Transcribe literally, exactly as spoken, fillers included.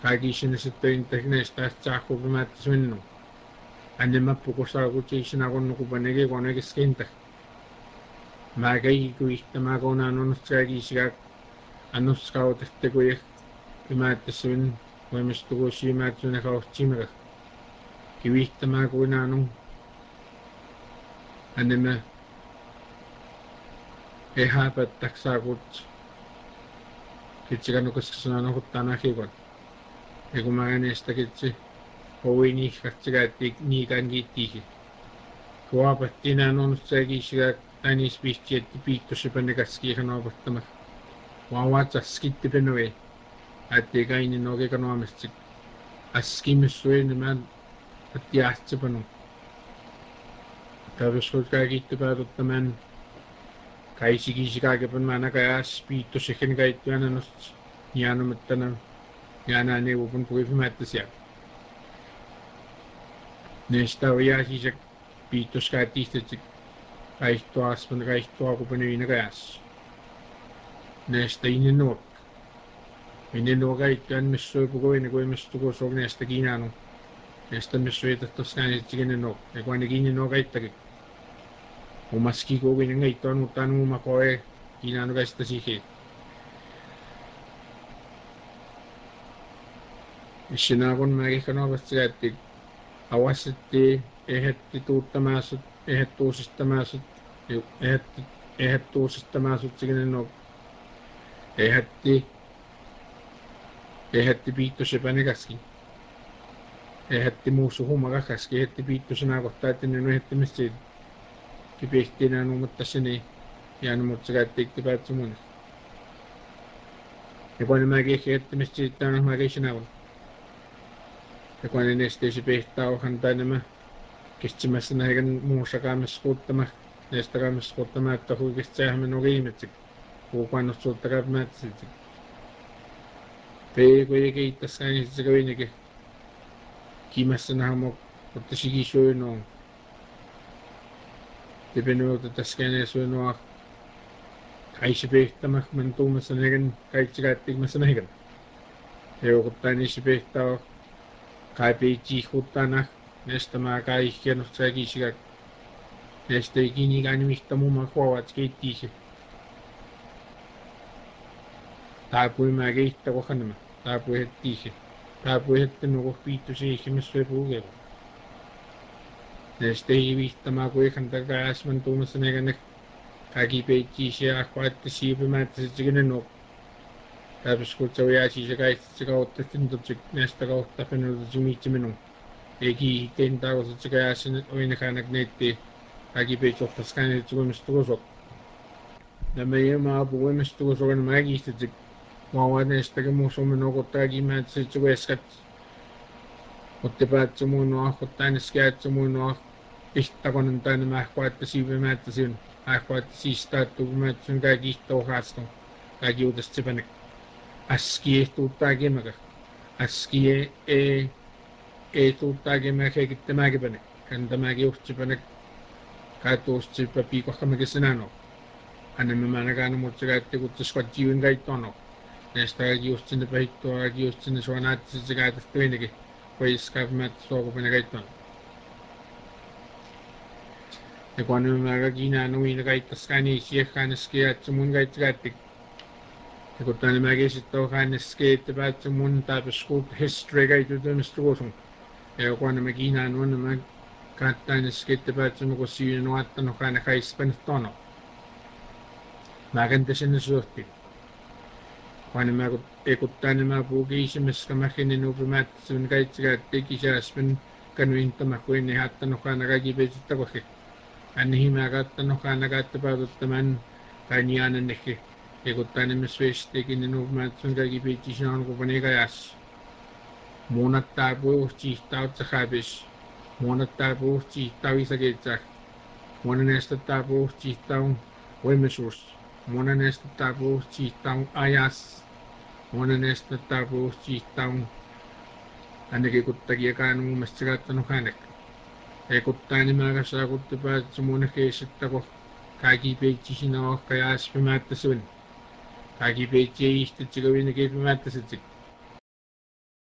qaaqissinasattuin tagneestaartsaarrupimaattasminnu animappuqusaaruutiisinaaqunnuqu panagikuanagiskinta maakaigikuihtamaakuunaanunertaagiisigaak annusqautattakuyak imaattassuvin uimistuguussiimaatsunaqaortimera kiviihtamaakuinaanu anima ehaapattaksaakuut kitsikanukassanaanuquttanaakiuqat ekumaganiistakitsi Hoviniihkartsigaattik niikankiittiiki kuapattinaanunertaagiisigaak taaniispiihtiatti piittussipanakaskiiqanaaportamak waawaatsarskittipenui aattiikaininookikanuamertik askimissuinimaan attiaartsipanu tavisqutkaakittupaatuttamaan kaisikiisikaakipan maanakayaas piittussikkanikaittuananust niaanumattana niaanaaniuvupun puipimaаттasiak neestaviaasiisak piittuskaattiihtatik kaihtuaaspan kaihtuakupanuinakayaas neesta ininnuak ininnuakaittuan missuipukuinikuimistukuusuuk neesta kiinaanu neesta missuitattoskaanitsikininnuak ekuanikiininnuakaittaki umaskikuukinangaittuanuuttaanuumakoe kiinaanukaistasiiki issinaakun maakihkanuapartsigaattik awassatti ehetti tuuttamaasut ehettuusistamaasut ehetti ehettuusistamaasuttikininnuak ehatti ehatti piittussipanikaski ehatti muussuhumakaskaski ehatti piittusinaakortaattininu ehettimissit kipiihtinaanuumattassini yaanumurtsigaattiiktipaatsumuni ekuanimakiihki ehettimissittaanamakiissinaakun ekuanineestiisipiihtaauqantaanima kitsimassanahikan muussaqaamisquuttamaq neestaqaamisquuttamaattahuikistsiaaminugiimitsik uuquannussuuttaqaapimaattasitsik peequikiittaskaaniitsikaviniki kimassanahamuk uttasikiissuinuun tipinuutataskaaniasuinuaq kaisipiihtamaq mantuumassanahikan kaitsigaattikmassanahikan euquttaaniissipihtaauq kaapiitsiihquuttaanaq neestamaakaihkianertsaagiisigaak neestaikiiniikaanimihtamuumaquawaatskiittiiki taapuimaakiihtaquqanima taapuihettiiki taapuihettinuquq piittusiihkimissuipuugeepu neestaikiviihtamaakuiqantakayaasman tuumassanahiganak kaakipeittiisiaaqquaattisiipimaattasitsikininuq tapisquutsaviaasiisakaitsitsikaortattintutsik neestaqaortapinututsimiitsiminu ekiihitteintaaqusitzikayaassinat uinakaanak neitti kaakipeitsortaskaanitsikuimistukusuq namayamaapuguimistukusuqanamaakiihtatik waawaaneestakamuussuminuuquttaakiimaatasitsikuiaskat uttipaatsumuunuaq ihtaqunantaanima aaqquaattasiipimaattasivin aaqquaattasiistaattupimaattasivin kaakiihtoqaasqu kaakiutassipanak askiihtuuttaakimaqa askie e eetuuttaakimaaq heekittamaakipanak kantamaakiurtsipanak kaatuurtsipapiikoqqamakissinaanu anamamaanakaanumurtsigaattikuttasquatsiuin kaittuarnoq neestaqakiurtsinapahittuaqakiurtsinasuanaattasitsigaatastuiniki quiiskaapimaattassuaqupinakaittuarnoq ekuanimamaakakiinaanuinakaittaskaaniissiaggaanaskiaatsumun kaitsigaattik ekuttaanimaakisittauqaanaskiittipaatsumun taapisquut history kaitutumistukuusun ekuanamakiinaanuanama kaattaaniskiittipaatsunuqussiuinuaattanuqaanaqaispanittuarnoq maakantasinasuurtik quanimaakut ekuttaanimaapuukiisimasqamagginuupimaattasivin kaitsigaattik isiaaspan kanuintamakkuinnihaattannuqaanaqaakipeitittaquarki annihimaaqaattanuqaanaqaattapaatuttamaan kaaniaanannakki ekuttaanimissuistikininnuupimaattasivin kaakipeittiisinaanuqupaniikayaas muunattaapuurtsiihtautsaqqaapis muunattaapuurtsiihtavisakiitsaaq muunaneestattaapuurtsiihtaun uimisus muunaneestattaapuurtsiihtaun ajaas muunaneestattaapuurtsiihtaun anakikuttakiakaanuumassigaatsanuqaanak ekuttaanimaaqassaaquttipaatsumuunakiisittaquq kaakipeittiisinauaqqayaaspimaattasivin kaakipeittiayiihtatsikaviinakiipimaattasitsik